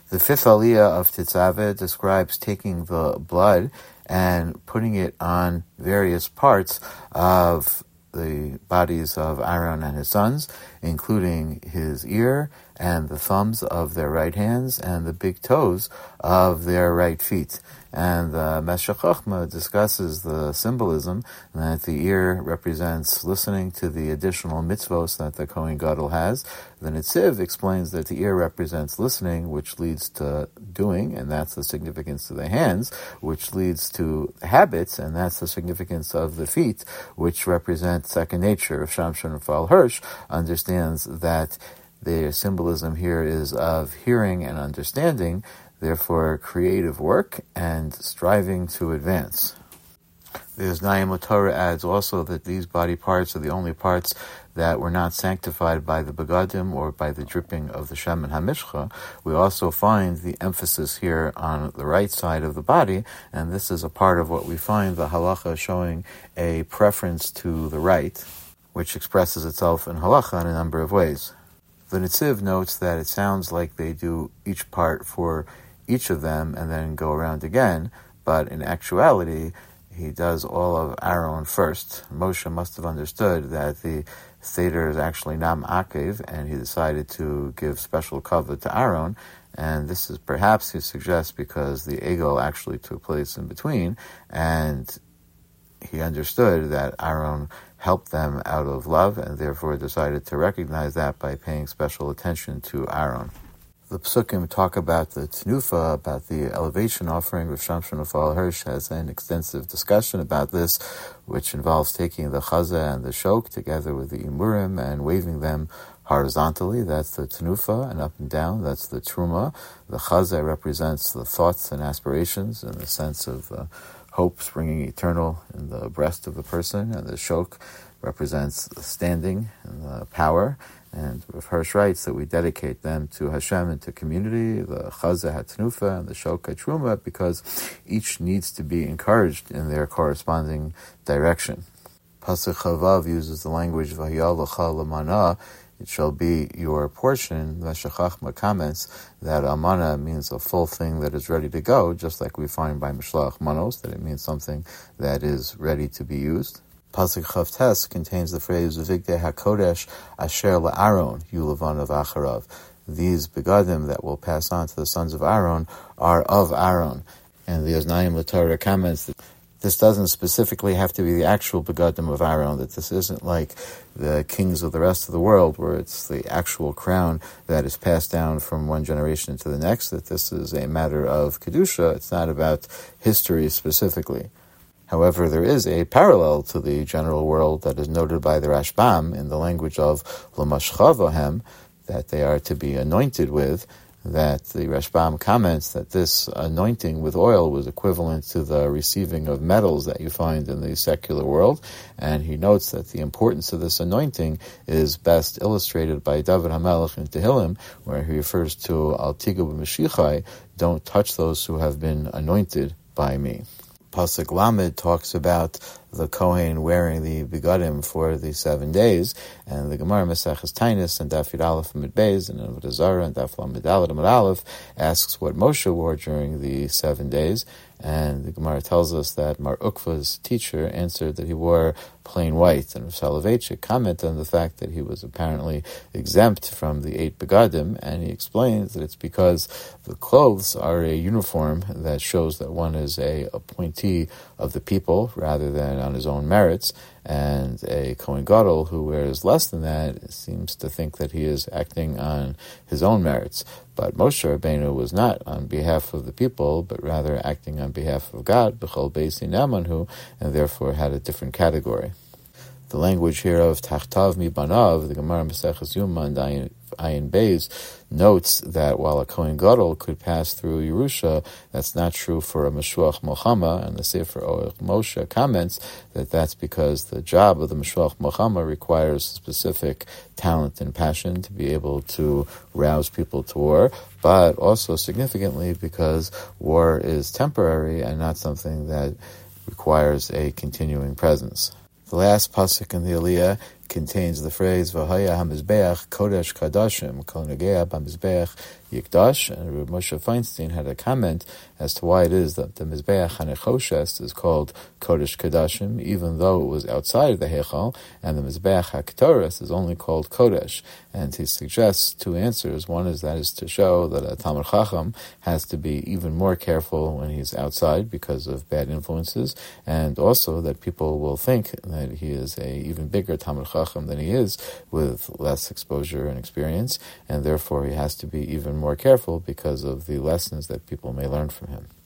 The fifth aliyah of Tetzaveh describes taking the blood and putting it on various parts of the bodies of Aaron and his sons, including his ear and the thumbs of their right hands and the big toes of their right feet. And the Meshech Chochmah discusses the symbolism that the ear represents listening to the additional mitzvos that the Kohen Gadol has. The Netziv explains that the ear represents listening, which leads to doing, and that's the significance of the hands, which leads to habits, and that's the significance of the feet, which represent second nature. Rav Shamshon Raphael Hirsch understands that the symbolism here is of hearing and understanding, therefore creative work and striving to advance. The Oznayim Torah adds also that these body parts are the only parts that were not sanctified by the begadim or by the dripping of the Shemen HaMishcha. We also find the emphasis here on the right side of the body, and this is a part of what we find the halacha showing a preference to the right, which expresses itself in halacha in a number of ways. The Netziv notes that it sounds like they do each part for each of them and then go around again, but in actuality, he does all of Aaron first. Moshe must have understood that the Seder is actually Nam Akev, and he decided to give special cover to Aaron, and this is perhaps, he suggests, because the Egel actually took place in between, and he understood that Aaron helped them out of love, and therefore decided to recognize that by paying special attention to Aaron. The Psukim talk about the Tenufa, about the elevation offering. Rav Shamshon Raphael Hirsch has an extensive discussion about this, which involves taking the Chazah and the Shok together with the Imurim and waving them horizontally. That's the Tenufa, and up and down, that's the Truma. The Chazah represents the thoughts and aspirations in the sense of hope springing eternal in the breast of the person, and the Shok represents the standing and the power. And Rav Hirsch writes that we dedicate them to Hashem and to community, the Chazah HaTenufa and the Shok HaTruma, because each needs to be encouraged in their corresponding direction. Pasuk Chavav uses the language V'haya l'cha l'mana, it shall be your portion. Meshech Chochmah comments that amana means a full thing that is ready to go, just like we find by Mishlach Manos, that it means something that is ready to be used. Pasuk Chavtes contains the phrase V'vigdei HaKodesh asher la'Aaron yulevanav acharav. These begadim that will pass on to the sons of Aaron are of Aaron. And the Oznayim Torah comments that this doesn't specifically have to be the actual begadim of Aaron, that this isn't like the kings of the rest of the world where it's the actual crown that is passed down from one generation to the next, that this is a matter of Kedusha. It's not about history specifically. However, there is a parallel to the general world that is noted by the Rashbam in the language of L'mashchavahem, that they are to be anointed with, that the Rashbam comments that this anointing with oil was equivalent to the receiving of metals that you find in the secular world, and he notes that the importance of this anointing is best illustrated by David HaMelech in Tehillim, where he refers to Al Tigu b'Mashiachai, don't touch those who have been anointed by me. Pasuk Lamed talks about the Kohen wearing the begadim for the 7 days, and the Gemara Maseches Tainis and Daf Yud Aleph Amud Beis and Avodah Zarah and Daf Lamed Daled Amud Aleph asks what Moshe wore during the 7 days, and the Gemara tells us that Mar Ukva's teacher answered that he wore plain white, and Rav Soloveitchik commented on the fact that he was apparently exempt from the 8 begadim, and he explains that it's because the clothes are a uniform that shows that one is a appointee of the people rather than on his own merits, and a Kohen Gadol who wears less than that seems to think that he is acting on his own merits. But Moshe Rabbeinu was not on behalf of the people, but rather acting on behalf of God, B'chol Beisi Namanhu, and therefore had a different category. The language here of Tachtav Mi Banav, the Gemara Maseches Yuma and Ayin Beis, notes that while a Kohen Gadol could pass through Yerusha, that's not true for a Meshuach Mochama, and the Sefer Orech Moshe comments that that's because the job of the Meshuach Mochama requires specific talent and passion to be able to rouse people to war, but also significantly because war is temporary and not something that requires a continuing presence. The last pasuk in the Aliyah contains the phrase V'haya HaMizbeach Kodesh Kadashim Kol Negea BaMizbeach Yikdash, and Rav Moshe Feinstein had a comment as to why it is that the Mizbeach HaNechoshes is called Kodesh Kadashim, even though it was outside of the Heichal, and the Mizbeach HaKtoris is only called Kodesh. And he suggests two answers. One is that is to show that a Talmid Chacham has to be even more careful when he's outside because of bad influences, and also that people will think that he is a even bigger Talmid Chacham than he is with less exposure and experience, and therefore he has to be even more careful because of the lessons that people may learn from him.